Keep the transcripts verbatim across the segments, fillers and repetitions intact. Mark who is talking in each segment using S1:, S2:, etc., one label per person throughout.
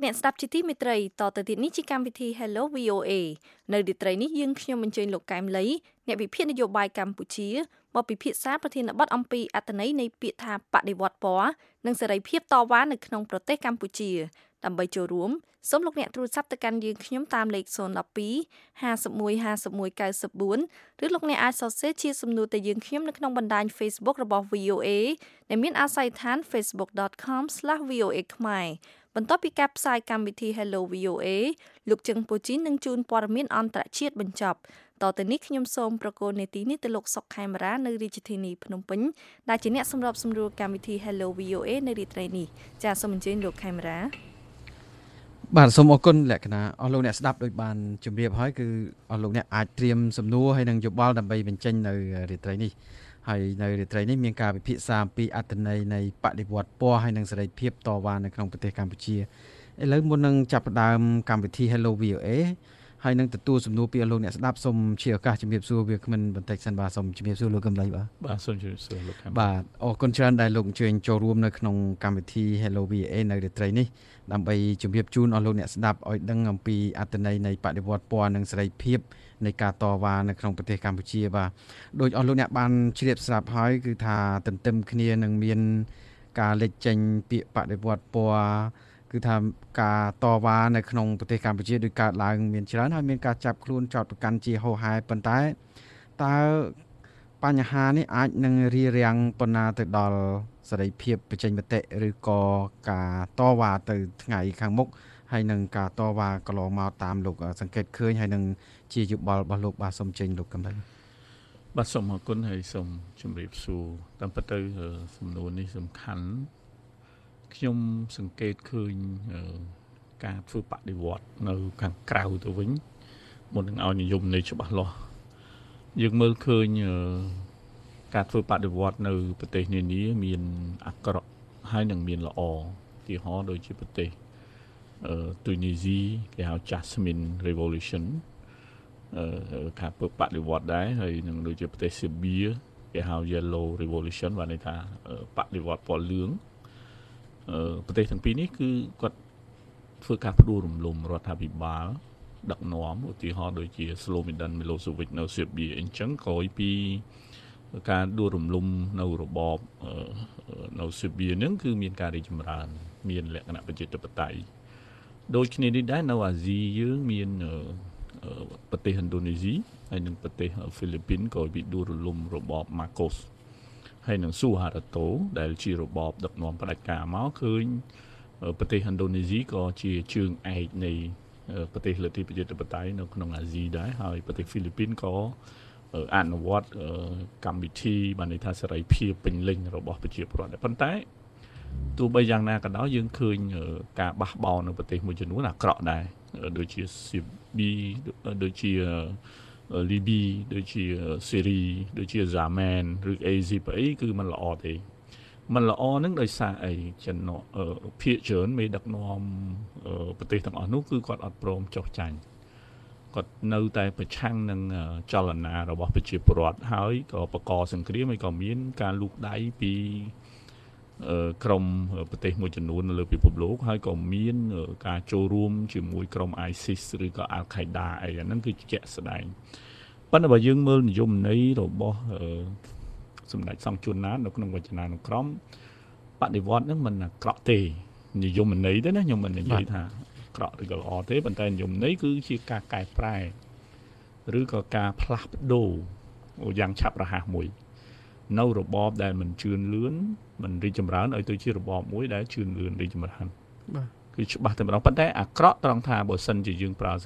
S1: អ្នកស្ដាប់ជាទីមេត្រីតទៅទៀតនេះជាកម្មវិធី Hello វី អូ เอ នៅទីត្រីនេះយើងខ្ញុំអញ្ជើញលោកកែមលីអ្នកវិភាគនយោបាយកម្ពុជាមកពិភាក្សាប្រធានបទអំពីអត្ថន័យនៃពាក្យថាបដិវត្តពណ៌និងសេរីភាពតវ៉ានៅក្នុងប្រទេសកម្ពុជាដើម្បីចូលរួមសូមលោកអ្នកទូរស័ព្ទទៅកាន់យើងខ្ញុំតាមលេខศูนย์ หนึ่ง สอง ห้า หนึ่ง ห้า หนึ่ง เก้า สี่ ឬលោកអ្នកអាចសរសេរជាសំណួរទៅយើងខ្ញុំនៅក្នុងបណ្ដាញ Facebook របស់ វី អូ เอ ដែលមានអាស័យដ្ឋាន เฟซบุ๊ก ដอท คอม ស្លាស់ វី អូ เอ ខ្មែរបន្ទាប់ពីការផ្សាយកម្មវិធី Hello វី អូ เอ លោកជឹងពូជីននឹងជូនព័ត៌មានអន្តរជាតិបញ្ចប់តទៅនេះខ្ញុំសូមប្រកូលនេតិនេះទៅលោកសុកខេមរានៅរាជធានីភ្នំពេញដែលជាអ្នកសម្របសម្រួលកម្មវិធី Hello វី អូ เอ នៅរាត្រីនេះចាសសូមអញ្ជើញលោកខេមរា
S2: បាទសូមអរគុណលក្ខណៈអស់លោកអ្នកស្ដាប់ដោយបានជម្រាបហើយគឺអស់លោកអ្នកអាចត្រៀមសំណួរហើយនឹងយោបល់ដើម្បីបញ្ចេញនៅរាត្រីនេះហើយនៅរាត្រីនេះមានការពិភាក្សាអំពីអត្ថន័យនៃបដិវត្តពណ៌ហើយនិងសេរីភាពតវ៉ានៅក្នុងប្រទេសកម្ពុជាឥឡូវមុននឹងចាប់ផ្ដើមកម្មវិធី Hello វី អូ เอ ហើយនឹងទទួលសំណួរពីអស់លោកអ្នកស្ដាប់សូមជាឱកាសជំរាបសួរវាគ្មិនបន្តិចសិនបាទសូមជំរាបសួរលោកកំឡៃបាទ
S3: បាទសូមជំរាបសួរលោកខាំ
S2: បាទអរគុណច្រើនដែលលោកអញ្ជើញចូលរួមនៅក្នុងកម្មវិធី Hello វី អូ เอ នៅរាត្រីនេះដើម្បីជម្រាបជូនអស់លោកអ្នកស្ដាប់ឲ្យដឹងអំពីអត្ថន័យនៃបដិវត្តពណ៌និងសេរីភាពនៃការតវ៉ានៅក្នុងប្រទេសកម្ពុជាបាទដោយអស់លោកអ្នកបានជ្រាបស្រាប់ហើយគឺថាទន្ទឹមគ្នានឹងមានការលេចចេញពាក្យបដិវត្តពណ៌គឺថាការតវ៉ានៅក្នុងប្រទេសកម្ពុជាដោយកើតឡើងមានច្រើនហើយមានការចាប់ខ្លួនចោទប្រកាន់ជាហូរហែប៉ុន្តែតើបញ្ហានេះអាចនឹងរារាំងបណ្ណាទៅដល់សេរីភាពបញ្ចេញមតិឬក៏ការតវ៉ាទៅថ្ងៃខាងមុខហើយនឹងការតវ៉ាកន្លងមកតាមលោកសង្កេតឃើញហើយនឹងជាយោបល់របស់លោកបាទសូមចេញលោកកំឡុង
S3: បាទសូមអរគុណហើយសូមជម្រាបសួរតាមពិតទៅសំណួរនេះសំខាន់ខ្ញុំសង្កេតឃើញការធ្វើបដិវត្តនៅខាងក្រៅទៅវិញមុននឹងឲ្យនិយមន័យច្បាស់លាស់យើងមើលឃើញការធ្វើបដិវត្តនៅប្រទេសនានាមានអាក្រក់ហើយនឹងមានល្អឧទាហរណ៍ដូចជាប្រទេសអឺទូនីស៊ីគេហៅ Jasmine Revolution អឺការធ្វើបដិវត្តដែរហើយនឹងដូចជាប្រទេសសេបៀគេហៅ Yellow Revolution បានន័យថាបដិវត្តពណ៌លឿងអឺប្រទេសទាំងពីរនេះគឺគាត់ធ្វើការផ្ដួលរំលំរដ្ឋាភិបាលដឹកនាំឧទាហរណ៍ដូចជា Slobodan Milosevic នៅសេបៀអញ្ចឹងក្រោយពីការដួលរំលំនៅរបបនៅសេបៀហ្នឹងគឺមានការរីកចម្រើនមានលក្ខណៈប្រជាធិបតេយ្យដូចគ្នានេះដែរនៅអាស៊ីយើងមានប្រទេសឥណ្ឌូនេស៊ីហើយនិងប្រទេសហ្វីលីពីនក៏bịដួលរលំរបប Marcos ហើយនឹងស៊ូហារ៉ាតូដែលជារបបដឹកនាំផ្ដាច់ការមកឃើញប្រទេសឥណ្ឌូនេស៊ីក៏ជាជើងឯកនៃប្រទេសលទ្ធិប្រជាធិបតេយ្យនៅក្នុងអាស៊ីដែរហើយប្រទេសហ្វីលីពីនក៏អនុវត្តកម្មវិធីបានន័យថាសេរីភាពពេញលេញរបស់ប្រជាពលរដ្ឋដែរប៉ុន្តែទោះបីយ៉ាងណាក៏ដោយយើងឃើញការបះបោរនៅប្រទេសមួយចំនួនអាក្រក់ដែរដូចជាស៊ីប៊ីដូចជាលីប៊ីដូចជាសេរីដូចជាហ្សាមែនឬអេស៊ីបអីគឺมันល្អទេมันល្អនឹងដោយសារអីចំណុចភាគច្រើនមេដឹកនាំប្រទេសទាំងអស់នោះគឺគាត់អត់ព្រមចុះចាញ់គាត់នៅតែប្រឆាំងនឹងចលនារបស់ប្រជាពលរដ្ឋហើយក៏បកកសង្គ្រាមហើយក៏មានការលូកដៃពីក្រុមប្រទេសមួយចំនួននៅលើពិភពលោកហើយក៏មានការចូលរួមជាមួយក្រុម ISIS ឬក៏ Al-Qaeda អីអាហ្នឹងគឺជាក់ស្ដែងប៉ុន្តែបើយើងមើលនិយមន័យរបស់សម្ដេចសង្ឃជួនណាតនៅក្នុងវចនានុក្រមបដិវត្តហ្នឹងមិនអាក្រក់ទេនិយមន័យទេណាខ្ញុំមិននិយាយថាអាក្រក់ឬក៏ល្អទេប៉ុន្តែនិយមន័យគឺជាការកែប្រែឬក៏ការផ្លាស់ប្ដូរយ៉ាងឆាប់រហ័សមួយនៅរបបដែលមិនជឿនលឿនមិនរីកចម្រើនឲ្យទៅជារបបមួយដែលជឿនលឿនរីកចម្រើនបាទគឺច្បាស់តែម្ដងប៉ុន្តែអាក្រក់ត្រង់ថាបើសិនជាយើងប្រើ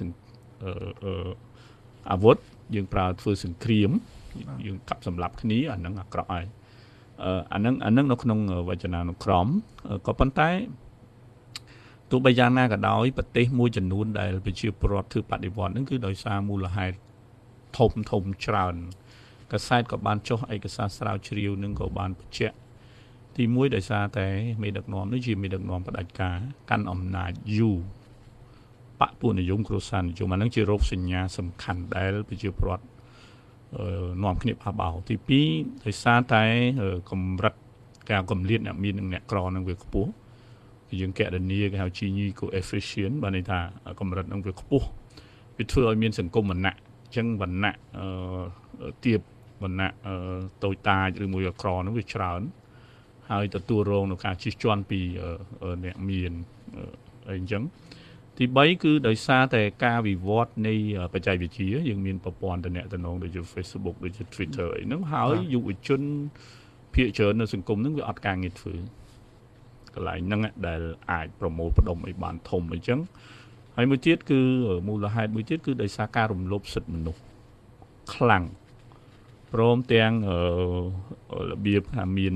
S3: អាវុធយើងប្រើធ្វើសង្គ្រាមយើងកាប់សម្លាប់គ្នាអាហ្នឹងអាក្រក់ហើយអាហ្នឹងអាហ្នឹងនៅក្នុងវចនានុក្រមក៏ប៉ុន្តែទោះបីយ៉ាងណាក៏ដោយប្រទេសមួយចំនួនដែលប្រជាពលរដ្ឋធ្វើបដិវត្តហ្នឹងគឺដោយសារមូលហេតុធំធំច្រើនកាសែតក៏បានចុះឯកសារស្រាវជ្រាវនឹងក៏បានបញ្ជាក់ទីមួយដោយសារតែមេដឹកនាំនេះជាមេដឹកនាំផ្ដាច់ការកាន់អំណាចយូរបកពួកនិយមគ្រួសារនិយមអាហ្នឹងជារោគសញ្ញាសំខាន់ដែលប្រជាពលរដ្ឋនាំគ្នាបះបោរទីពីរដោយសារតែកម្រិតការកម្លៀតអ្នកមាននិងអ្នកក្រនឹងវាខ្ពស់យើងកណនីគេហៅ Gini coefficient បានន័យថាកម្រិតនឹងវាខ្ពស់វាធ្វើឲ្យមានសង្គមវណ្ណៈអញ្ចឹងវណ្ណៈអឺទៀបវណ្ណៈអឺតូចតាចឬមួយអាក្រហ្នឹងវាច្រើនហើយទទួលរងនឹងការជិះជាន់ពីអ្នកមានអីអញ្ចឹងទី3គឺដោយសារតែការវិវត្តនៃបច្ចេកវិទ្យាយើងមានប្រព័ន្ធទំនាក់ទំនងដូចជា Facebook ដូចជា Twitter អីហ្នឹងហើយយុវជនភាគច្រើននៅសង្គមហ្នឹងវាអត់ការងារធ្វើកន្លែងហ្នឹងដែលអាចប្រមូលផ្ដុំឲ្យបានធំអីចឹងហើយមួយទៀតគឺមូលហេតុមួយទៀតគឺដោយសារការរំលោភសិទ្ធិមនុស្សខ្លាំងព្រមទាំងរបៀបថាមាន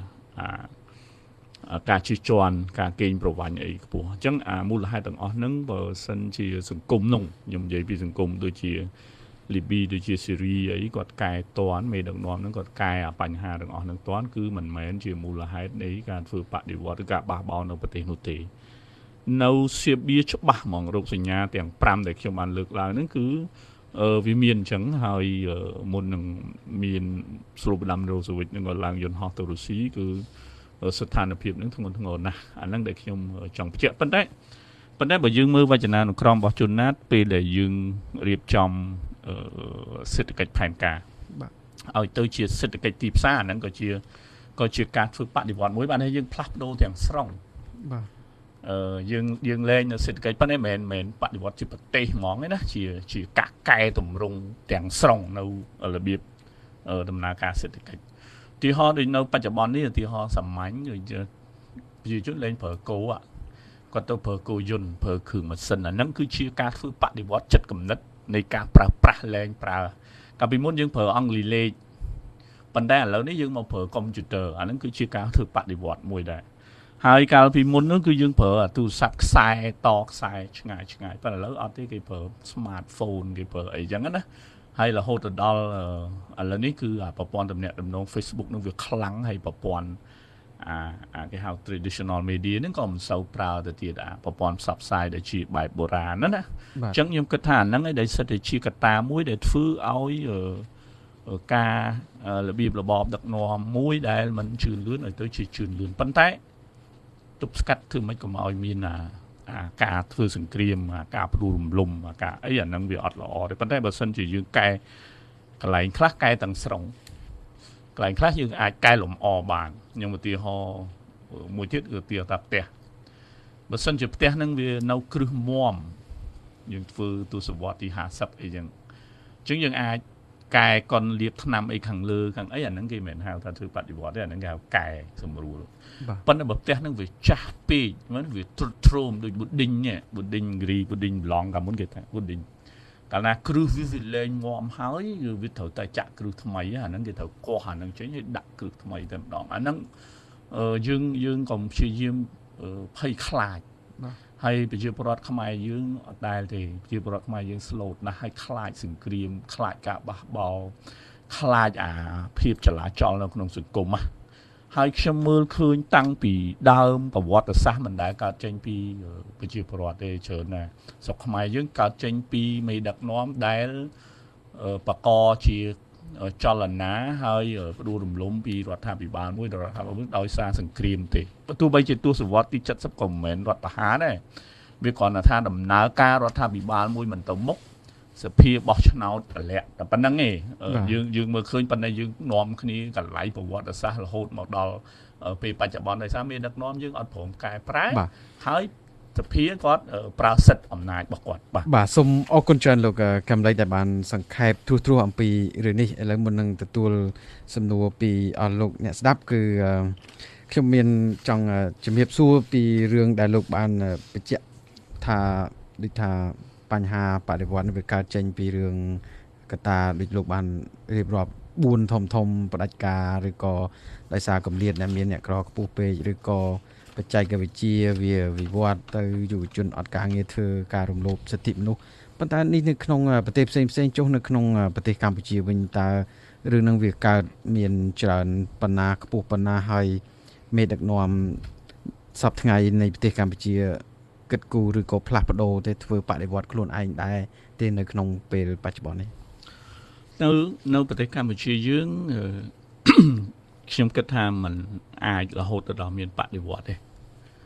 S3: អាការជិះជាន់ការកេងប្រវ័ញ្ចអីខ្ពស់អញ្ចឹងអាមូលហេតុទាំងអស់ហ្នឹងបើសិនជាសង្គមនោះខ្ញុំនិយាយពីសង្គមដូចជាលីប៊ីដូចជាសេរីអីគាត់កែតន់មេដឹកនាំហ្នឹងគាត់កែអាបញ្ហាទាំងអស់ហ្នឹងតន់គឺមិនមែនជាមូលហេតុនៃការធ្វើបដិវត្តឬការបះបោរនៅប្រទេសនោះទេនៅសៀបបៀច្បាស់ហ្មងរោគសញ្ញាទាំង5ដែលខ្ញុំបានលើកឡើងហ្នឹងគឺអឺវាមានអញ្ចឹងហើយមុននឹងមានស្រូបដាំរ៉ូសូវិចនឹងឡើងយន្តហោះទៅរុស្ស៊ីគឺស្ថានភាពហ្នឹងធ្ងន់ធ្ងរណាស់អាហ្នឹងដែលខ្ញុំចង់បញ្ជាក់ប៉ុន្តែប៉ុន្តែបើយើងមើលវចនានុក្រមរបស់ជនណាតពេលដែលយើងរៀបចំសេដ្ឋកិច្ចផែនការឲ្យទៅជាសេដ្ឋកិច្ចទីផ្សារអាហ្នឹងក៏ជាក៏ជាការធ្វើបដិវត្តមួយបានឲ្យយើងផ្លាស់ប្ដូរទាំងស្រុងបាទអឺយើងយើងលែងនៅសេដ្ឋកិច្ចប៉ុន្តែមិនមែនបដិវត្តជាប្រទេសហ្មងទេណាជាជាការកែតម្រង់ទាំងស្រុងនៅរបៀបដំណើរការសេដ្ឋកិច្ចទីហោដូចនៅបច្ចុប្បន្ននេះទីហោសាមញ្ញដូចប្រជាជនលែងប្រើគោគាត់ទៅប្រើគោយន្តប្រើគ្រឿងម៉ាស៊ីនអាហ្នឹងគឺជាការធ្វើបដិវត្តចិត្តគំនិតនៃការប្រើប្រាស់លែងប្រើកាលពីមុនយើងប្រើអង់គ្លេសលេខប៉ុន្តែឥឡូវនេះយើងមកប្រើកុំព្យូទ័រអាហ្នឹងគឺជាការធ្វើបដិវត្តមួយដែរហើយកាលពីមុននោះគឺយើងប្រើទូរស័ព្ទខ្សែតខ្សែឆ្ងាយឆ្ងាយប៉ុន្តែឥឡូវអត់ទេគេប្រើ smartphone គេប្រើអីចឹងណាហើយរហូតដល់ឥឡូវនេះគឺប្រព័ន្ធទំនាក់ទំនង Facebook នឹងវាខ្លាំងហើយប្រព័ន្ធអាគេហៅ traditional media ហ្នឹងក៏មិនសូវប្រើទៅទៀតអាប្រព័ន្ធផ្សព្វផ្សាយដែលជាបែបបុរាណណាណាអញ្ចឹងខ្ញុំគិតថាហ្នឹងឯងដែលសិតតែជាកត្តាមួយដែលធ្វើឲ្យការរបៀបរបបដឹកនាំមួយដែលមិនជឿនលឿនឲ្យទៅជាជឿនលឿនប៉ុន្តែទប់ស្កាត់ធ្វើម៉េចកុំឲ្យមានអាអាការធ្វើសង្គ្រាមអាការផ្ដួលរំលំអាការអីអាហ្នឹងវាអត់ល្អទេប៉ុន្តែបើសិនជាយើងកែកន្លែងខ្លះកែទាំងស្រុងកន្លែងខ្លះយើងអាចកែលម្អបានខ្ញុំឧទាហរណ៍មួយទៀតគឺឧទាហរណ៍ថាផ្ទះបើសិនជាផ្ទះហ្នឹងវានៅគ្រឹះមាំយើងធ្វើទសវត្សរ៍ទីห้าสิบអីចឹងអញ្ចឹងយើងអាចកែកុនលាបថ្នាំអីខាងលើខាងអីអាហ្នឹងគេមិនហៅថាធ្វើបដិវត្តទេអាហ្នឹងគេហៅកែសម្រួលប៉ុន្តែបើផ្ទះហ្នឹងវាចាស់ពេកមិនវាទ្រុឌទ្រោមដូចប៊ូឌីងប៊ូឌីងហ្គ្រីប៊ូឌីងប្លង់កាលមុនគេថាប៊ូឌីងកាលណាគ្រឹះវាវាលែងងាប់ហើយវាត្រូវតែចាក់គ្រឹះថ្មីអាហ្នឹងគេត្រូវកោះអាហ្នឹងចេញឲ្យដាក់គ្រឹះថ្មីតែម្ដងអាហ្នឹងយើងយើងក៏ព្យាយាមភ័យខ្លាចហើយប្រជាពលរដ្ឋខ្មែរយើងអត់ដែលទេប្រជាពលរដ្ឋខ្មែរយើងស្លូតណាស់ហើយខ្លាចសង្គ្រាមខ្លាចការបះបោរខ្លាចអាភាពចលាចលនៅក្នុងសង្គមណាហើយខ្ញុំមើលឃើញតាំងពីដើមប្រវត្តិសាស្ត្រមិនដែលកើតចេញពីប្រជាពលរដ្ឋទេច្រើនណាស់ស្រុកខ្មែរយើងកើតចេញពីមេដឹកនាំដែលបកជាចលនាហើយផ្ដួលរំលំពីរដ្ឋាភិបាលមួយរដ្ឋាភិបាលមួយដោយសារសង្គ្រាមទេទោះបីជាទសវត្សរ៍ទីเจ็ดสิบក៏មិនមែនរដ្ឋប្រហារដែរវាគ្រាន់តែថាដំណើរការរដ្ឋាភិបាលមួយមិនទៅមុខសភាបោះឆ្នោតប្រលាក់តែប៉ុណ្្នឹងឯងយើងយើងមើលឃើញប៉ុន្តែយើងនាំគ្នាកន្លែងប្រវត្តិសាស្ត្ររហូតមកដល់ពេលបច្ចុប្បន្នដោយសារមានដឹកនាំយើងអត់ព្រមកែប្រែហើយសភាគាត់ប្រើសិទ្ធិអំណាចរបស់គាត់បាទ
S2: បាទសូមអរគុណច្រើនលោកកំឡៃដែលបានសង្ខេបទ្រួសទ្រាសអំពីរឿងនេះឥឡូវមុននឹងទទួលសំណួរពីអស់លោកអ្នកស្ដាប់គឺខ្ញុំមានចង់ជំរាបសួរពីរឿងដែលលោកបានបញ្ជាក់ថាដូចថាបញ្ហាបដិវត្តន៍វាកើតចេញពីរឿងកត្តាដូចលោកបានរៀបរាប់បួនធំធំផ្ដាច់ការឬក៏ដោយសារកម្រិតដែលមានអ្នកក្រខ្ពស់ពេកឬក៏បច្ចេកវិទ្យាវាវិវត្តទៅយុវជនអត់ការងារធ្វើការរំលោភសិទ្ធិមនុស្សប៉ុន្តែនេះនៅក្នុងប្រទេសផ្សេងផ្សេងចុះនៅក្នុងប្រទេសកម្ពុជាវិញតើរឿងនឹងវាកើតមានច្រើនបណ្ណាខ្ពស់បណ្ណាហើយមេដឹកនាំសពថ្ងៃនៃប្រទេសកម្ពុជាគិតគូរឬក៏ផ្លាស់ប្ដូរទៅធ្វើបដិវត្តខ្លួនឯងដែរទេនៅក្នុងពេលបច្ចុប្បន្ននេះ
S3: នៅនៅប្រទេសកម្ពុជាយើងខ្ញុំគិតថាมันអាចរហូតទៅដល់មានបដិវត្តទេ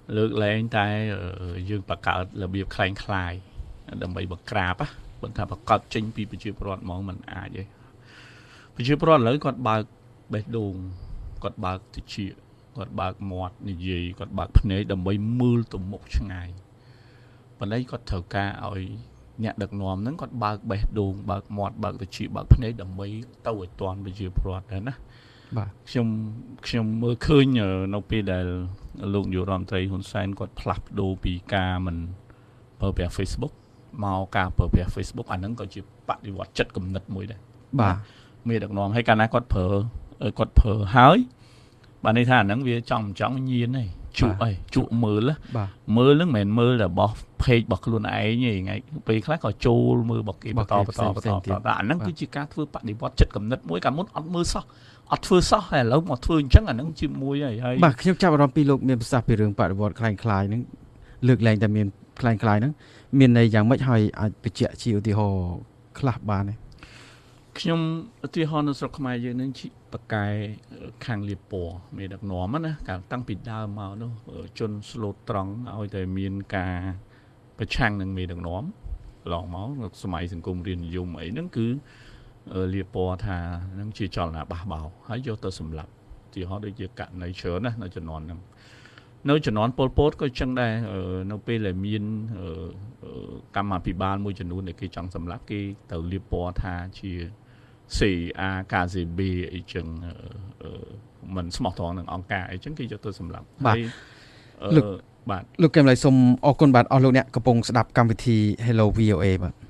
S3: លើកលែងតែយើងបង្កើតរបៀបคล้ายคล้ายដើម្បីបង្ក្រាបប៉ុន្តែបង្កើតចេញពីប្រជាពលរដ្ឋហ្មងมันអាចទេប្រជាពលរដ្ឋឥឡូវគាត់បើកបេះដូងគាត់បើកតិចគាត់បើកមាត់និយាយគាត់បើកភ្នែកដើម្បីមើលទៅមុខឆ្ងាយប៉ុន្តែគាត់ត្រូវការឲ្យអ្នកដឹកនាំហ្នឹងគាត់បើកបេះដូងបើកមាត់បើកតិចបើកភ្នែកដើម្បីទៅឲ្យតាន់ប្រជាពលរដ្ឋដែរណាបាទខ្ញុំខ្ញុំមើលឃើញនៅពេលដែលលោកនាយករដ្ឋមន្ត្រីហ៊ុនសែនគាត់ផ្លាស់ប្ដូរពីការមិនប្រើប្រាស់ Facebook មកការប្រើប្រាស់ Facebook អាហ្នឹងក៏ជាបដិវត្តចិត្តគំនិតមួយដែរបាទមានដឹកនាំហើយកាលណាគាត់ប្រើគាត់ប្រើហើយបាទនេះថាអាហ្នឹងវាចង់មិនចង់ញៀនទេជក់អីជក់មើលមើលហ្នឹងមិនមែនមើលតែរបស់ page របស់ខ្លួនឯងទេថ្ងៃពេលខ្លះក៏ចូលមើលរបស់គេបន្តបន្តបន្តបន្តអាហ្នឹងគឺជាការធ្វើបដិវត្តចិត្តគំនិតមួយកាលមុនអត់មើលសោះអត់ធ្វើសោះហើយឥឡូវមកធ្វើអញ្ចឹងអាហ្នឹងជាមួយហើយហើយ
S2: បាទខ្ញុំចាប់អារម្មណ៍ពីលោកមានប្រសាសន៍ពីរឿងបដិវត្តคล้ายคล้ายហ្នឹងលើកលែងតែមានคล้ายคล้ายហ្នឹងមានន័យយ៉ាងម៉េចហើយអាចបញ្ជាក់ជាឧទាហរណ៍ខ្លះបានទេ
S3: ខ្ញុំឧទាហរណ៍នៅស្រុកខ្មែរយើងនឹងបកែខាងលៀបពណ៌មេដឹកនាំណាកាលតាំងពីដើមមកនោះជនស្លូតត្រង់ឲ្យតែមានការប្រឆាំងនឹងមេដឹកនាំកន្លងមកសម័យសង្គមរាស្ត្រនិយមអីហ្នឹងគឺលៀបពណ៌ថាហ្នឹងជាចលនាបះបោរហើយយកទៅសម្លាប់ឧទាហរណ៍ដូចជាករណីច្រើនណានៅជំនាន់ហ្នឹងនៅជំនាន់ប៉ុលពតក៏ចឹងដែរនៅពេលដែលមានកម្មាភិបាលមួយចំនួនដែលគេចង់សម្លាប់គេទៅលៀបពណ៌ថាជា ซี อาร์ កា ហ្សេ ប៊ី អីចឹងមិនស្មោះត្រង់នឹងអង្គការអីចឹងគេយកទៅសម្លាប់
S2: ហើយបាទលោកកែមលៃសូមអរគុណបាទអស់លោកអ្នកកំពុងស្ដាប់កម្មវិធី Hello វី អូ เอ បាទ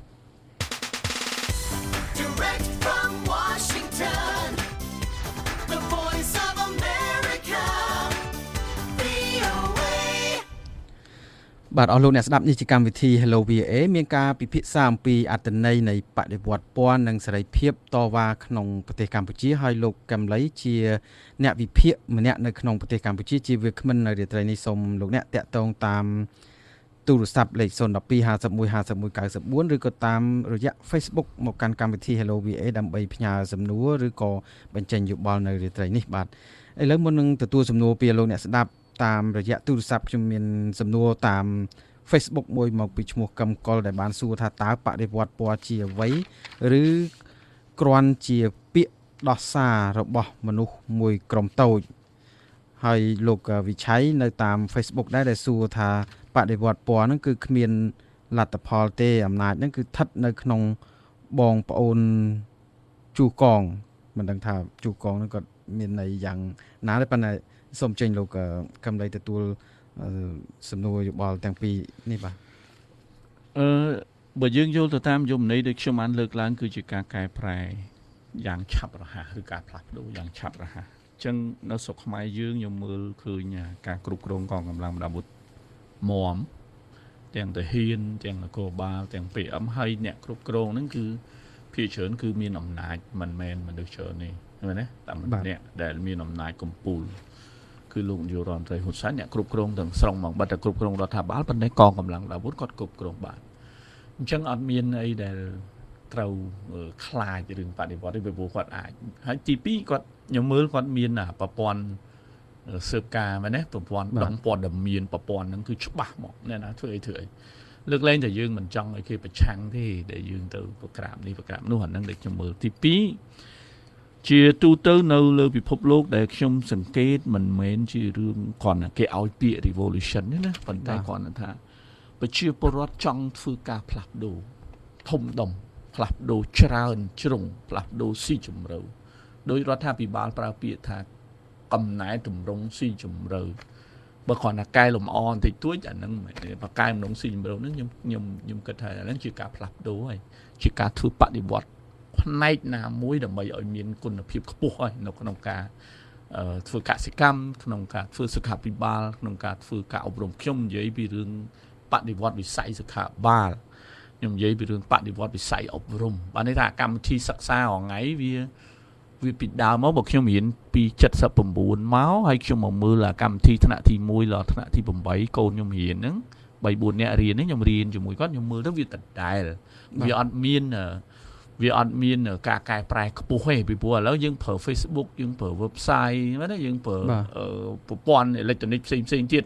S2: បាទអស់លោកអ្នកស្ដាប់នេះជាកម្មវិធី Hello វី អូ เอ មានការពិភាក្សាអំពីអត្ថន័យនៃបដិវត្តពណ៌និងសេរីភាពតវ៉ាក្នុងប្រទេសកម្ពុជាហើយលោកកែមលីជាអ្នកវិភាគម្នាក់នៅក្នុងប្រទេសកម្ពុជាជាវាគ្មិននៅរាត្រីនេះសូមលោកអ្នកតាក់ទងតាមទូរស័ព្ទលេខศูนย์ หนึ่ง สอง ห้า หนึ่ง ห้า หนึ่ง หนึ่ง เก้า สี่ ឬក៏តាមរយៈ Facebook មកកាន់កម្មវិធី Hello វី អូ เอ ដើម្បីផ្ញើសំណួរឬក៏បញ្ចេញយោបល់នៅរាត្រីនេះបាទឥឡូវមុននឹងទទួលសំណួរពីលោកអ្នកស្ដាប់តាមរយៈទូរស័ព្ទខ្ញុំមានសំណួរតាម Facebook មួយមកពីឈ្មោះកឹមកុលដែលបានសួរថាតើបដិវត្តពណ៌ជាអ្វីឬគ្រាន់ជាពាក្យដោះសាររបស់មនុស្សមួយក្រុមតូចហើយលោកវិឆ័យនៅតាម Facebook ដែរដែលសួរថាបដិវត្តពណ៌ហ្នឹងគឺគ្មានលទ្ធផលទេអំណាចហ្នឹងគឺស្ថិតនៅក្នុងបងប្អូនជូកងមិនដឹងថាជូកងហ្នឹងគាត់មានន័យយ៉ាងណាទេប៉ុន្តែសូមចេញលោកកំឡៃទទួលសំណួរយោបល់ទាំងពីរនេះបាទ
S3: អឺបើយើងយល់ទៅតាមយមន័យដែលខ្ញុំបានលើកឡើងគឺជាការកែប្រែយ៉ាងឆាប់រហ័សឬការផ្លាស់ប្ដូរយ៉ាងឆាប់រហ័សអញ្ចឹងនៅស្រុកខ្មែរយើងខ្ញុំមើលឃើញការគ្រប់គ្រងកងកម្លាំងបណ្ដាអាវុធមមទាំងទាហានទាំងនគរបាលទាំង pê em ហើយអ្នកគ្រប់គ្រងហ្នឹងគឺភាគច្រើនគឺមានអំណាចមិនមែនមនុស្សច្រើនទេមែនទេតែម្នាក់ដែលមានអំណាចកំពូលគឺលោកនាយករដ្ឋមន្ត្រីហ៊ុនសែនអ្នកគ្រប់គ្រងទាំងស្រុងហ្មងបាត់តែគ្រប់គ្រងរដ្ឋាភិបាលប៉ុន្តែកងកម្លាំងអាវុធគាត់គ្រប់គ្រងបានអញ្ចឹងអត់មានអីដែលត្រូវខ្លាចរឿងបដិវត្តទេព្រោះគាត់អាចហើយទីពីរគាត់ខ្ញុំមើលគាត់មានប្រព័ន្ធស៊ើបការមែនទេប្រព័ន្ធដងព័ត៌មានប្រព័ន្ធហ្នឹងគឺច្បាស់មកអ្នកណាធ្វើអីធ្វើអីលើកលែងតែយើងមិនចង់ឲ្យគេប្រឆាំងទេដែលយើងទៅប្រក្រាបនេះប្រក្រាបនោះអាហ្នឹងដែលខ្ញុំមើលទីពីរជាទូទៅនៅលើពិភពលោកដែលខ្ញុំសង្កេតមិនមែនជារឿងគ្រាន់តែគេឲ្យពាក្យ revolution ទេណាប៉ុន្តែគ្រាន់តែថាប្រជាពលរដ្ឋចង់ធ្វើការផ្លាស់ប្ដូរធំដុំផ្លាស់ប្ដូរច្រើនជ្រុងផ្លាស់ប្ដូរស៊ីជម្រៅដោយរដ្ឋាភិបាលប្រើពាក្យថាកំណែតម្រង់ស៊ីជម្រៅបើគ្រាន់តែកែលម្អបន្តិចតួចអាហ្នឹងបើកែតម្រង់ស៊ីជម្រៅហ្នឹងខ្ញុំខ្ញុំខ្ញុំគិតថាអាហ្នឹងជាការផ្លាស់ប្ដូរហើយជាការធ្វើបដិវត្តផ្នែកណាមួយដើម្បីឲ្យមានគុណភាពខ្ពស់ហើយនៅក្នុងការធ្វើកសិកម្មក្នុងការធ្វើសុខាភិបាលក្នុងការធ្វើការអប់រំខ្ញុំនិយាយពីរឿងបដិវត្តវិស័យសុខាភិបាលខ្ញុំនិយាយពីរឿងបដិវត្តវិស័យអប់រំបានន័យថាកម្មវិធីសិក្សារាល់ថ្ងៃវាវាពីដើមមកបើខ្ញុំរៀនពីเจ็ดสิบเก้าមកហើយខ្ញុំមកមើលកម្មវិធីថ្នាក់ទីមួយដល់ថ្នាក់ទីeightកូនខ្ញុំរៀនហ្នឹងthree fourនាក់រៀនហ្នឹងខ្ញុំរៀនជាមួយគាត់ខ្ញុំមើលទៅវាដដែលវាអត់មានវាអត់មានការកែប្រែខ្ពស់ទេពីព្រោះឥឡូវយើងប្រើ Facebook យើងប្រើ website មែនទេយើងប្រើប្រព័ន្ធអេឡិចត្រូនិកផ្សេងផ្សេងទៀត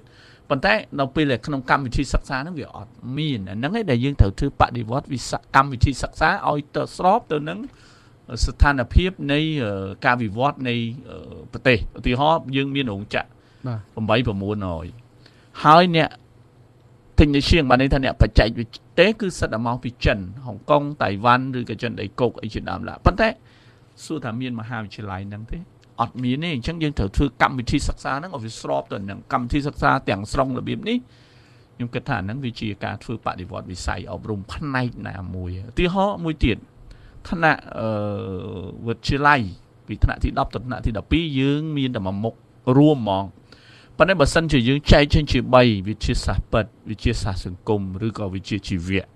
S3: ប៉ុន្តែដល់ពេលក្នុងកម្មវិធីសិក្សាហ្នឹងវាអត់មានអាហ្នឹងឯងដែលយើងត្រូវធ្វើបដិវត្តវិសកម្មវិធីសិក្សាឲ្យទៅស្របទៅនឹងស្ថានភាពនៃការវិវត្តនៃប្រទេសឧទាហរណ៍យើងមានរោងចក្រeight nine hundហើយអ្នកទិញជាងបានន័យថាអ្នកបច្ចេកវិទ្យាគឺសិតតែមកពីចិនហុងកុងតៃវ៉ាន់ឬក៏ចិនដីគោកអីជាដើមឡើយប៉ុន្តែសួរថាមានមហាវិទ្យាល័យហ្នឹងទេអត់មានទេអញ្ចឹងយើងត្រូវធ្វើកម្មវិធីសិក្សាហ្នឹងឲ្យវាស្របទៅនឹងកម្មវិធីសិក្សាទាំងស្រុងរបៀបនេះខ្ញុំគិតថាហ្នឹងវាជាការធ្វើបដិវត្តវិស័យអប់រំផ្នែកណាមួយឧទាហរណ៍មួយទៀតថ្នាក់អឺវិទ្យាល័យពីថ្នាក់ទីtenទៅថ្នាក់ទីtwelveយើងមានតែមួយមុខរួមហ្មងប៉ុន្តែបើសិនជាយើងចែកចេញជា3វិទ្យាសាស្ត្រពិតវិទ្យាសាស្ត្រសង្គមឬក៏វិទ្យាជីវៈ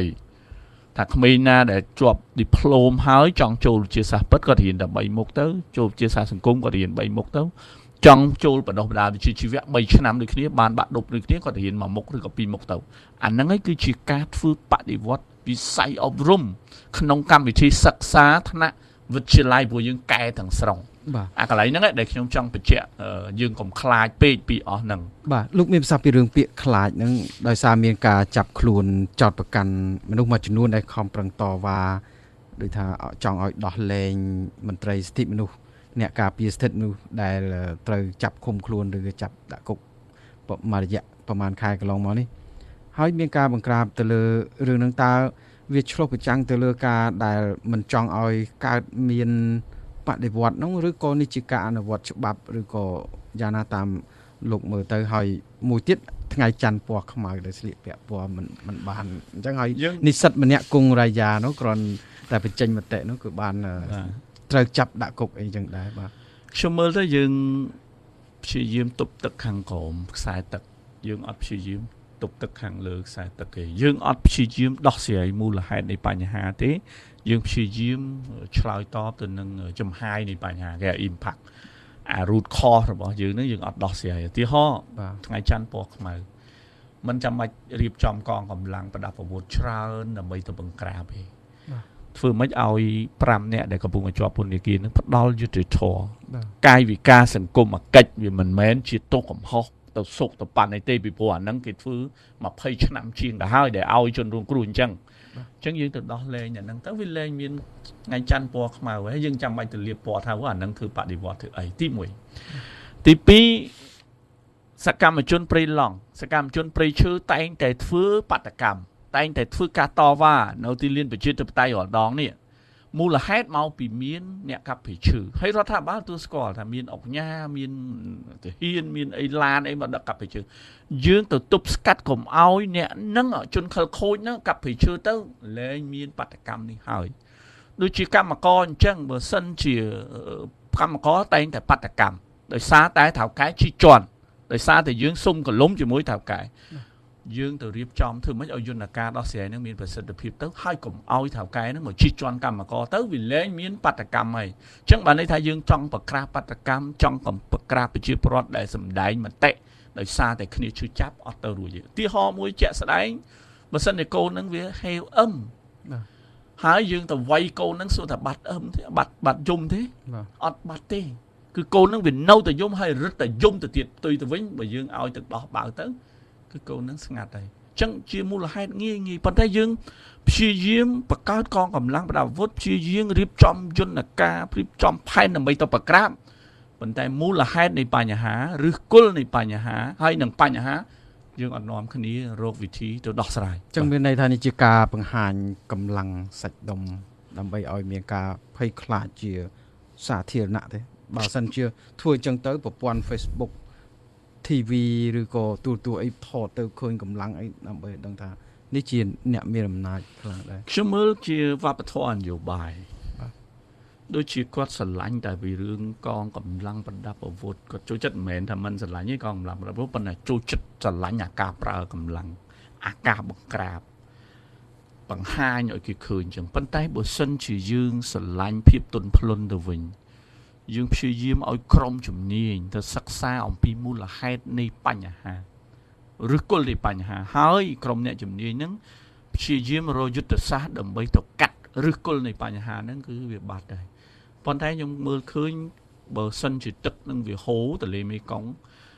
S3: 3ថាក្មេងណាដែលជាប់ diploma ហើយចង់ចូលវិទ្យាសាស្ត្រពិតគាត់រៀនតែ3មុខទៅចូលវិទ្យាសាស្ត្រសង្គមគាត់រៀន3មុខទៅចង់ចូលបណ្ដុះបណ្ដាលវិទ្យាជីវៈ3ឆ្នាំដូចគ្នាបានបាក់ឌុបដូចគ្នាគាត់រៀនមួយមុខឬក៏2មុខទៅអាហ្នឹងឯងគឺជាការធ្វើបដិវត្តវិស័យអប់រំក្នុងកម្មវិធីសិក្សាថ្នាក់វិទ្យាល័យព្រោះយើងកែទាំងស្រុងបាទអាកន្លែងហ្នឹងដែលខ្ញុំចង់បញ្ជាក់យើងកុំខ្លាចពេកពីអស់ហ្នឹង
S2: បាទលោកមានប្រសាសន៍ពីរឿងពាក្យខ្លាចហ្នឹងដោយសារមានការចាប់ខ្លួនចោទប្រកាន់មនុស្សមួយចំនួនដែលខំប្រឹងតវ៉ាដោយថាចង់ឲ្យដោះលែងមន្ត្រីសិទ្ធិមនុស្សអ្នកការពារសិទ្ធិមនុស្សដែលត្រូវចាប់ឃុំខ្លួនឬក៏ចាប់ដាក់គុកមួយរយៈប្រហែលខែកន្លងមកនេះហើយមានការបង្ក្រាបទៅលើរឿងហ្នឹងតើវាឆ្លុះប្រចាំងទៅលើការដែលមិនចង់ឲ្យកើតមានបដិវត្តហ្នឹងឬក៏នេះជាការអនុវត្តច្បាប់ឬក៏យ៉ាងណាតាមលោកមើលទៅហើយមួយទៀតថ្ងៃច័ន្ទពណ៌ខ្មៅដែលស្លៀកពាក់ពណ៌មិនមិនបានអញ្ចឹងហើយនិស្សិតម្នាក់គង់រាយានោះគ្រាន់តែបញ្ចេញមតិនោះគឺបានត្រូវចាប់ដាក់គុកអីចឹងដែរបាទ
S3: ខ្ញុំមើលទៅយើងព្យាយាមទប់ទឹកខាងក្រោមខ្សែទឹកយើងអត់ព្យាយាមទប់ទឹកខាងលើខ្សែទឹកទេយើងអត់ព្យាយាមដោះស្រាយមូលហេតុនៃបញ្ហាទេយើងព្យាយាមឆ្លើយតបទៅនឹងចំហាយនៃបញ្ហាគេ impact អា root cause របស់យើងហ្នឹងយើងអត់ដោះស្រាយឧទាហរណ៍ថ្ងៃច័ន្ទពណ៌ខ្មៅមិនចាំបាច់រៀបចំកងកម្លាំងប្រដាប់អាវុធច្រើនដើម្បីទៅបង្ក្រាបទេធ្វើម៉េចឲ្យ5នាក់ដែលកំពុងជាប់ពន្ធនាគារហ្នឹងផ្ដាល់យុត្តិធម៌កាយវិការសង្គមអាកិច្ចវាមិនមែនជាទោសកំហុសទៅសុខទៅប៉ាន់អីទេពីព្រោះអាហ្នឹងគេធ្វើ20ឆ្នាំជាងទៅហើយដែលឲ្យជនរងគ្រោះអញ្ចឹងអញ្ចឹងយើងទៅដោះលែងអាហ្នឹងទៅវាលែងមានថ្ងៃច័ន្ទពណ៌ខ្មៅហើយយើងចាំបាច់ទៅលាបពណ៌ថាអាហ្នឹងធ្វើបដិវត្តធ្វើអីទី1ទី2សកម្មជនព្រៃឡង់សកម្មជនព្រៃឈើតែងតែធ្វើបាតកម្មតែងតែធ្វើការតវ៉ានៅទីលានប្រជាធិបតេយ្យរាល់ដងនេះមូលហេតុមកពីមានអ្នកកាប់ព្រៃឈើហើយរដ្ឋាភិបាលទូស្គាល់ថាមានអង្គញាមានទាហានមានអីឡានអីមកដឹកកាប់ព្រៃឈើយើងទៅទប់ស្កាត់កុំឲ្យអ្នកហ្នឹងជនខិលខូចហ្នឹងកាប់ព្រៃឈើទៅលែងមានបាតកម្មនេះហើយដូចជាកម្មករអញ្ចឹងបើសិនជាកម្មករតែងតែបាតកម្មដោយសារតែថៅកែជីជន់ដោយសារតែយើងសុំកលុំជាមួយថៅកែយើងទៅរៀបចំធ្វើម៉េចឲ្យយន្តការដោះស្រាយនឹងមានប្រសិទ្ធភាពទៅហើយកុំឲ្យថៅកែនឹងមកជិះជាន់កម្មករទៅវាលែងមានបាតកម្មហើយអញ្ចឹងបានន័យថាយើងចង់ប្រក្រាបបាតកម្មចង់ប្រក្រាបប្រជាពលរដ្ឋដែលសម្ដែងមតិដោយសារតែគ្នាឈឺចាប់អត់ទៅរួចទេឧទាហរណ៍មួយជាក់ស្ដែងបើសិនជាកូននឹងវាហេវអឹមហើយយើងទៅវាយកូននឹងសួរថាបាត់អឹមទេបាត់បាត់យំទេអត់បាត់ទេគឺកូននឹងវានៅតែយំហើយរឹតតែយំទៅទៀតផ្ទុយទៅវិញបើយើងឲ្យទឹកដោះបៅទៅគឺកូននឹងស្ងាត់ហើយអញ្ចឹងជាមូលហេតុងាយងាយប៉ុន្តែយើងព្យាយាមបង្កើតកងកម្លាំងប្រដាប់អាវុធព្យាយាមរៀបចំយន្តការរៀបចំផែនដើម្បីទៅប្រក្រាបប៉ុន្តែមូលហេតុនៃបញ្ហាឬគល់នៃបញ្ហាហើយនឹងបញ្ហាយើងអត់នាំគ្នារកវិធីទៅដោះស្រាយ
S2: អញ្ចឹងមានន័យថានេះជាការបង្ហាញកម្លាំងសាច់ដុំដើម្បីឲ្យមានការភ័យខ្លាចជាសាធារណៈទេបើសិនជាធ្វើអញ្ចឹងទៅប្រព័ន្ធ Facebookที วี ឬក៏ទូរទស្សន៍អីថតទៅឃើញកម្លាំងអីដើម្បីដឹងថានេះជាអ្នកមានអំណាចខ្លាំងដែរ
S3: ខ្ញុំមើលជាវប្បធម៌នយោបាយដូចជាគាត់ស្រឡាញ់តែពីរឿងកងកម្លាំងប្រដាប់អាវុធគាត់ចូលចិត្តមិនមែនថាមិនស្រឡាញ់ទេកងកម្លាំងប្រដាប់អាវុធប៉ុន្តែចូលចិត្តស្រឡាញ់អាការប្រើកម្លាំងអាការបង្ក្រាបបង្ហាញឲ្យគេឃើញអញ្ចឹងប៉ុន្តែបើសិនជាយើងស្រឡាញ់ភាពទន់ភ្លន់ទៅវិញយើងព្យាយាមឲ្យក្រុមជំនាញទៅសិក្សាអំពីមូលហេតុនៃបញ្ហាឬគល់នៃបញ្ហាហើយក្រុមអ្នកជំនាញហ្នឹងព្យាយាមរកយុទ្ធសាស្ត្រដើម្បីទៅកាត់ឬគល់នៃបញ្ហាហ្នឹងគឺវាបាត់ដែរប៉ុន្តែខ្ញុំមើលឃើញបើសិនជាទឹកនឹងវាហូរទន្លេមេគង្គ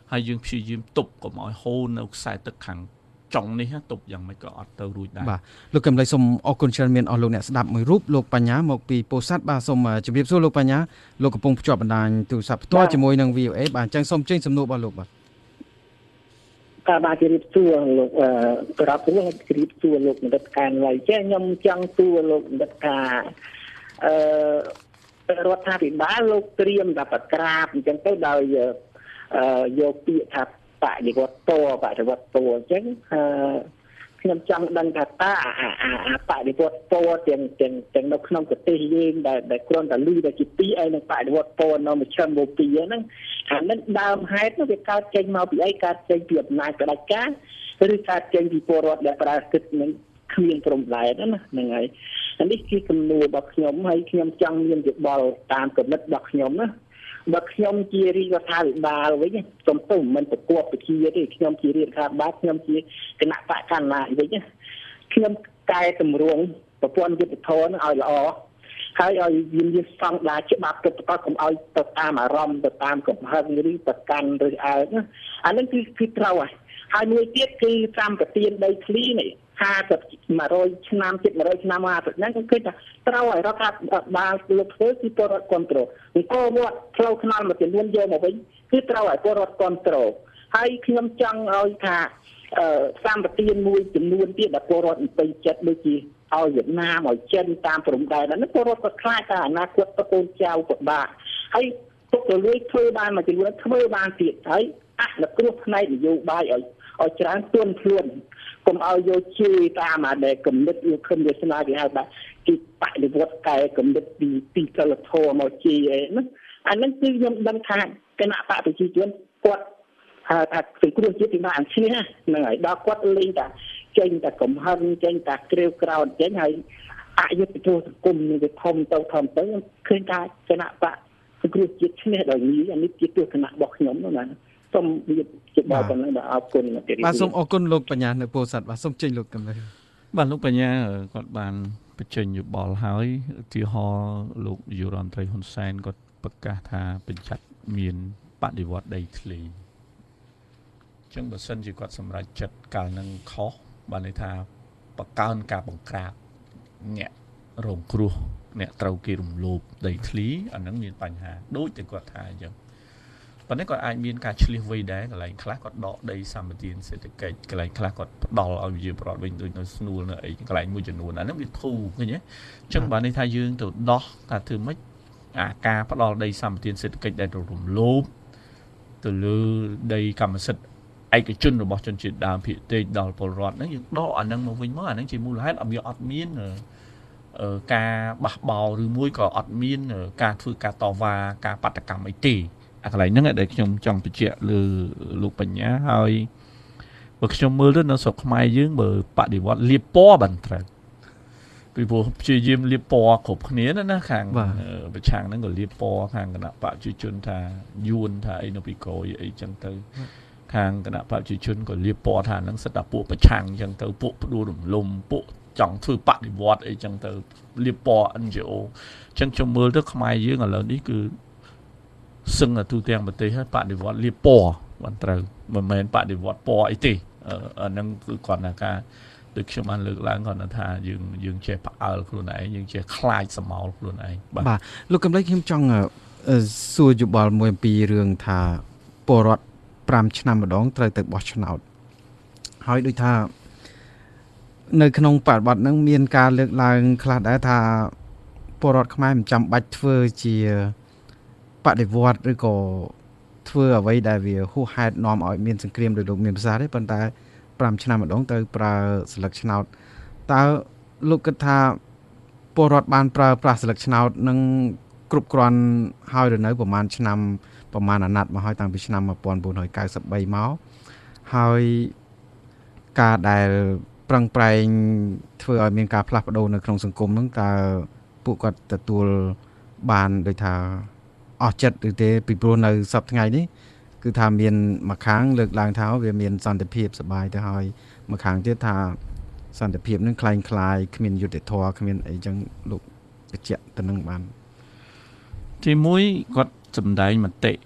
S3: ហើយយើងព្យាយាមទប់កុំឲ្យហូរនៅខ្សែទឹកខាងចុងនេះទប់យ៉ាងម៉េចក៏អត់ទៅរួចដែរ
S2: បាទលោកកំឡៃសូមអរគុណច្រើនមានអស់លោកអ្នកស្ដាប់មួយរូបលោកបញ្ញាមកពីពោធិ៍សាត់បាទសូមជម្រាបសួរលោកបញ្ញាលោកកំពុងភ្ជាប់បណ្ដាញទូរស័ព្ទផ្ទាល់ជាមួយនឹង វី អូ អេ បាទអញ្ចឹងសូមចេញសំណួររបស់លោកបាទ
S4: ការបាទជម្រាបសួរលោកអឺប្រាប់ហ្នឹងជម្រាបសួរលោកបណ្ឌិតការឡៃចេះខ្ញុំចង់សួរលោកបណ្ឌិតការអឺរដ្ឋាភិបាលលោកត្រៀមតែប្រក្រាបអញ្ចឹងទៅដោយអឺយកពាក្យថាបដិវត្តតបដិវត្តតអញ្ចឹងអឺខ្ញុំចង់ដឹងថាតើអាអាបដិវត្តតទាំងទាំងទាំងនៅក្នុងប្រទេសយើងដែលដែលគ្រាន់តែលឺតែជាពីរឯនឹងបដិវត្តតនៅមួយឆ្នាំមកពីរហ្នឹងអានេះដើមហេតុនោះវាកើតចេញមកពីអីកើតចេញពីអំណាចផ្ដាច់ការឬកើតចេញពីពលរដ្ឋដែលប្រើសិទ្ធិនឹងគ្មានព្រំដែនណាហ្នឹងហើយអានេះគឺសំណួររបស់ខ្ញុំហើយខ្ញុំចង់មានយោបល់តាមគំនិតរបស់ខ្ញុំណាបើខ្ញុំជារាជរដ្ឋាភិបាលវិញសំទោសមិនប្រកបវិជាទេខ្ញុំជារាជរដ្ឋាភិបាលខ្ញុំជាគណៈបកកណ្ដាលវិញខ្ញុំកែតម្រង់ប្រព័ន្ធយុត្តិធម៌នឹងឲ្យល្អហើយឲ្យមានវិស្ង់ដាច្បាប់ទៅប្រកបកុំឲ្យទៅតាមអារម្មណ៍ទៅតាមកំហឹងឬប្រកាន់ឬអើណាអានឹងគឺគឺត្រូវហើយហើយមួយទៀតគឺសម្បទានដីធ្លីនេះห้าสิบ 100ឆ្នាំជិត100ឆ្នាំមកហ្នឹងគឺឃើញថាត្រូវឲ្យរដ្ឋាភិបាលលោកធ្វើគឺពលរដ្ឋគ្រប់គ្រងអង្គរវត្តផ្លូវថ្នល់មួយចំនួនយកមកវិញគឺត្រូវឲ្យពលរដ្ឋគ្រប់គ្រងហើយខ្ញុំចង់ឲ្យថាសម្បទានមួយចំនួនទៀតដែលពលរដ្ឋពេញចិត្តដូចជាឲ្យវៀតណាមឲ្យចិនតាមព្រំដែនហ្នឹងពលរដ្ឋក៏ខ្លាចថាអនាគតប្រកូនចៅពិបាកហើយទុកទៅលួយធ្វើបានមួយចំនួនធ្វើបានទៀតហើយអនុគ្រោះផ្នែកនយោបាយឲ្យឲ្យច្រើនទន់ខ្លួនកុំឲ្យយកជេរតាមអាដែលគំនិតយកគំនិតស្នាគេហៅថាទីបដិវត្តកែគំនិតពីពីសិលធម៌មកជេរអីហ្នឹងអាហ្នឹងគឺខ្ញុំដឹងថាគណៈបកប្រជាជនគាត់ហៅថាសង្គ្រោះជាតិពីបានឈ្នះហ្នឹងហើយដល់គាត់លេងតែចេញតែកំហឹងចេញតែក្រេវក្រោតចេញហើយអយុត្តិធម៌សង្គមនឹងវាធំទៅធំទៅឃើញថាគណៈបកសង្គ្រោះជាតិឈ្នះដោយងាយអានេះជាទស្សនៈរបស់ខ្ញុំហ្នឹងណាសូមវាជាបបប៉ុណ្ណឹងបាទអរគុណ
S2: បាទសូមអរគុណលោកបញ្ញានៅពោធិ៍សាត់បាទសូមចេញលោកកំឡៃ
S3: បាទលោកបញ្ញាគាត់បានបញ្ចេញយោបល់ហើយឧទាហរណ៍លោកនាយករដ្ឋមន្ត្រីហ៊ុនសែនគាត់ប្រកាសថាបញ្ជាក់មានបដិវត្តដីធ្លីអញ្ចឹងបើសិនជាគាត់សម្រេចចិត្តកាលនឹងខុសបានន័យថាបកកើនការបង្ក្រាបអ្នករងគ្រោះអ្នកត្រូវគេរំលោភដីធ្លីអាហ្នឹងមានបញ្ហាដូចតែគាត់ថាអញ្ចឹងប៉ុន្តែគាត់អាចមានការឆ្លៀសវៃដែរកន្លែងខ្លះគាត់ដកដីសម្បទានសេដ្ឋកិច្ចកន្លែងខ្លះគាត់ផ្ដល់ឲ្យវិជាប្រវត្តិវិញដូចនៅស្នួលនៅអីកន្លែងមួយចំនួនអាហ្នឹងវាធូរឃើញទេអញ្ចឹងបានន័យថាយើងទៅដោះថាធ្វើម៉េចអាការផ្ដល់ដីសម្បទានសេដ្ឋកិច្ចដែលរំលោភទៅលើដីកម្មសិទ្ធិឯកជនរបស់ជនជាតិដើមភាគតិចដល់ពលរដ្ឋហ្នឹងយើងដកអាហ្នឹងមកវិញមកអាហ្នឹងជាមូលហេតុអត់វាអត់មានការបះបោរឬមួយក៏អត់មានការធ្វើការតវ៉ាការបដកម្មអីទេអាកន្លែងហ្នឹងដែលខ្ញុំចង់បញ្ជាក់លើលោកបញ្ញាហើយបើខ្ញុំមើលទៅនៅស្រុកខ្មែរយើងបើបដិវត្តលាបពណ៌បានត្រូវពីព្រោះព្យាយាមលាបពណ៌គ្រប់គ្នាណាខាងប្រឆាំងហ្នឹងក៏លាបពណ៌ខាងគណៈបព្វជិជនថាយួនថាអីនៅពីក្រោយអីចឹងទៅខាងគណៈបព្វជិជនក៏លាបពណ៌ថាហ្នឹងសិតតែពួកប្រឆាំងចឹងទៅពួកផ្ដួលរំលំពួកចង់ធ្វើបដិវត្តអីចឹងទៅលាបពណ៌ អិន ជី អូ ចឹងខ្ញុំមើលទៅខ្មែរយើងឥឡូវនេះគឺសឹងទូទាំងប្រទេសហើយបដិវត្តលាបពណ៌បានត្រូវមិនមែនបដិវត្តពណ៌អីទេអាហ្នឹងគឺគាត់ថាការដូចខ្ញុំបានលើកឡើងគាត់ថាយើងយើងចេះផ្អើលខ្លួនឯងយើងចេះខ្លាចសមោលខ្លួនឯង
S2: បាទលោកកំឡៃខ្ញុំចង់សួរយោបល់មួយអំពីរឿងថាពលរដ្ឋ5ឆ្នាំម្ដងត្រូវទៅបោះឆ្នោតហើយដូចថានៅក្នុងបរិបទហ្នឹងមានការលើកឡើងខ្លះដែរថាពលរដ្ឋខ្មែរមិនចាំបាច់ធ្វើជាបដិវត្តឬក៏ធ្វើអ្វីដែលវាហួសហេតុនាំឲ្យមានសង្គ្រាមដោយលោកមានប្រសាសន៍ទេប៉ុន្តែ5ឆ្នាំម្ដងទៅប្រើស្លឹកឆ្នោតតើលោកគិតថាពលរដ្ឋបានប្រើប្រាស់ស្លឹកឆ្នោតនឹងគ្រប់គ្រាន់ហើយឬនៅប្រហែលឆ្នាំប្រហែលអាណត្តិមកហើយតាំងពីឆ្នាំnineteen ninety-threeមកហើយការដែលប្រឹងប្រែងធ្វើឲ្យមានការផ្លាស់ប្ដូរនៅក្នុងសង្គមហ្នឹងតើពួកគាត់ទទួលបានដូចថាអស់ចិត្តឬទេពីព្រោះនៅសប្តាហ៍ថ្ងៃនេះគឺថាមានមួយខាងលើកឡើងថាវាមានសន្តិភាពសบายទៅហើយមួយខាងទៀតថាសន្តិភាពនឹងคล้ายคล้ายគ្មានយុត្តិធម៌គ្មានអីចឹងលោកបញ្ជាក់ទៅនឹងបាន
S3: ទីមួយគាត់សម្ដែងមតិ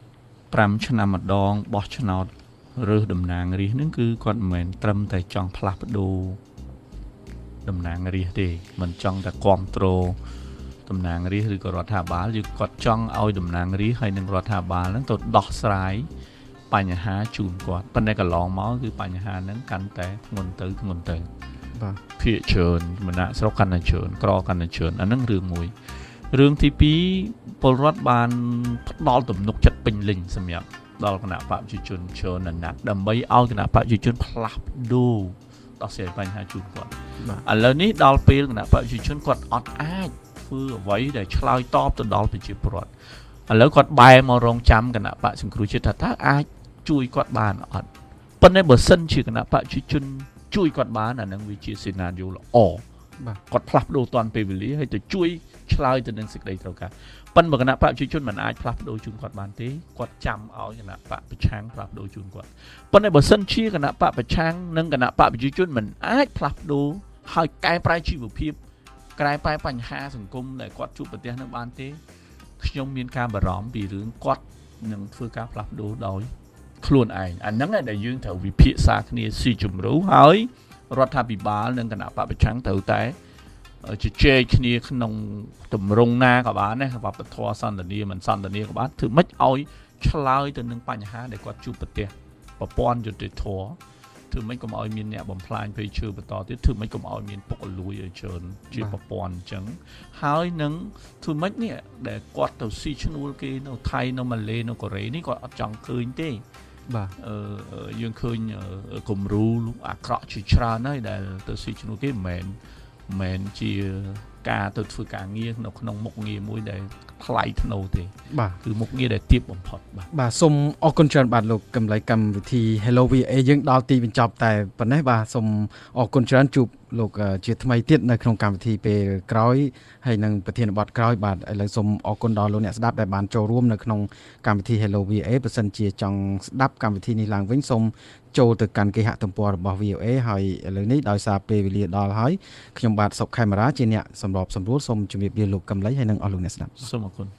S3: ប្រាំឆ្នាំម្ដងបោះឆ្នោតរើសតំណាងរាស្ត្រហ្នឹងគឺគាត់មិនមែនត្រឹមតែចង់ផ្លាស់ប្ដូរតំណាងរាស្ត្រទេមិនចង់តែគ្រប់គ្រងតំណាងរាស្ត្រឬក៏រដ្ឋាភិបាលគឺគាត់ចង់ឲ្យតំណាងរាស្ត្រហើយនឹងរដ្ឋាភិបាលហ្នឹងទៅដោះស្រាយបញ្ហាជូនគាត់ប៉ុន្តែកន្លងមកគឺបញ្ហាហ្នឹងកាន់តែធ្ងន់ទៅធ្ងន់ទៅ
S2: បាទ
S3: ភាគច្រើនមណៈស្រុកកាន់តែច្រើនក្រកាន់តែច្រើនអាហ្នឹងរឿងមួយរឿងទីពីរពលរដ្ឋបានផ្ដល់ទំនុកចិត្តពេញលេញសម្រាប់ដល់គណៈបព្វជិជនច្រើនណាស់ដើម្បីឲ្យគណៈបព្វជិជនផ្លាស់ប្ដូរដោះស្រាយបញ្ហាជូនគាត់ឥឡូវនេះដល់ពេលគណៈបព្វជិជនគាត់អត់អាចធ្វើអ្វីដែលឆ្លើយតបទៅដល់ប្រជាពលរដ្ឋឥឡូវគាត់បែរមករងចាំគណៈបព្វសង្គ្រោះជាតិថាតើអាចជួយគាត់បានអត់ប៉ុន្តែបើសិនជាគណៈបព្វជិជនជួយគាត់បានអានឹងវាជាសេណារីយ៉ូល្អ
S2: បាទ
S3: គាត់ផ្លាស់ប្ដូរតាន់ពេលវេលាហើយទៅជួយឆ្លើយទៅនឹងសេចក្តីត្រូវការប៉ុន្តែបើគណៈបព្វជិជនមិនអាចផ្លាស់ប្ដូរជូនគាត់បានទេគាត់ចាំឲ្យគណៈបព្វប្រឆាំងផ្លាស់ប្ដូរជូនគាត់ប៉ុន្តែបើសិនជាគណៈបព្វប្រឆាំងនិងគណៈបព្វជិជនមិនអាចផ្លាស់ប្ដូរហើយកែប្រែជីវភាពកែប្រែបញ្ហាសង្គមដែលគាត់ជួបប្រទះនឹងបានទេខ្ញុំមានការបារម្ភពីរឿងគាត់នឹងធ្វើការផ្លាស់ប្ដូរដោយខ្លួនឯងអាហ្នឹងដែលយើងត្រូវវិភាគសាគ្នាស៊ីជម្រៅហើយរដ្ឋាភិបាលនិងគណៈបព្វប្រឆាំងត្រូវតែជជែកគ្នាក្នុងទម្រង់ណាក៏បានដែរវប្បធម៌សន្តានាមិនសន្តានាក៏បានធ្វើម៉េចឲ្យឆ្លើយទៅនឹងបញ្ហាដែលគាត់ជួបប្រទះប្រព័ន្ធយុត្តិធម៌ធ្វើម៉េចកុំឲ្យមានអ្នកបំផ្លាញព្រៃឈើបន្តទៀតធ្វើម៉េចកុំឲ្យមានពុករលួយឲ្យច្រើនជាប្រព័ន្ធអញ្ចឹងហើយនឹងធ្វើម៉េចនេះដែលគាត់ទៅស៊ីឈ្នួលគេនៅថៃនៅម៉ាឡេនៅកូរ៉េនេះគាត់អត់ចង់ឃើញទេ
S2: បាទ
S3: អឺយើងឃើញគំរូអាក្រក់ជាច្រើនហើយដែលទៅស៊ីឈ្នួលគេមិនមែនមិនមែនជាការទៅធ្វើការងារនៅក្នុងមុខងារមួយដែលថ្លៃថ្នូរទេ
S2: បាទ
S3: គឺមុខងារដែលទាបបំផុតបាទ
S2: បាទសូមអរគុណច្រើនបាទលោកកម្លៃកម្មវិធី Hello វី เอ យើងដល់ទីបញ្ចប់តែប៉ុណ្ណេះបាទសូមអរគុណច្រើនជួបលោកជាថ្មីទៀតនៅក្នុងកម្មវិធីពេលក្រោយហើយនឹងប្រធានបទក្រោយបាទឥឡូវសូមអរគុណដល់លោកអ្នកស្ដាប់ដែលបានចូលរួមនៅក្នុងកម្មវិធី Hello វី เอ បើសិនជាចង់ស្ដាប់កម្មវិធីនេះឡើងវិញសូមចូលទៅកាន់គេហទំព័ររបស់ វី អូ เอ ហើយឥឡូវនេះដោយសារពេលវេលាដល់ហើយខ្ញុំបាទសុកខេមរាជាអ្នកសម្របសម្រួលសូមជម្រាបលាលោកកម្លៃហើយនិងអស់លោកអ្នកស្ដាប់
S3: សូមអរគុណ